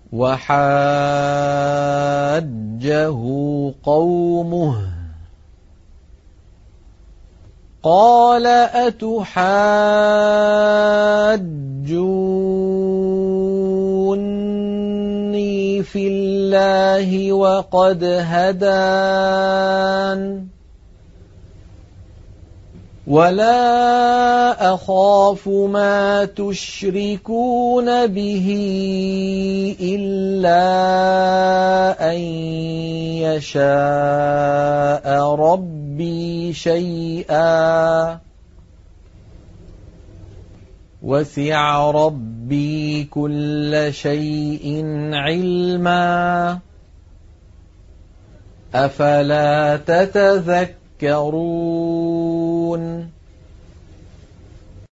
وحاجه قومه قال أتحاجوني في الله وقد هدان ولا أخاف ما تشركون به إلا أن يشاء ربي شيئا وسع ربي كل شيء علما أفلا تتذكرون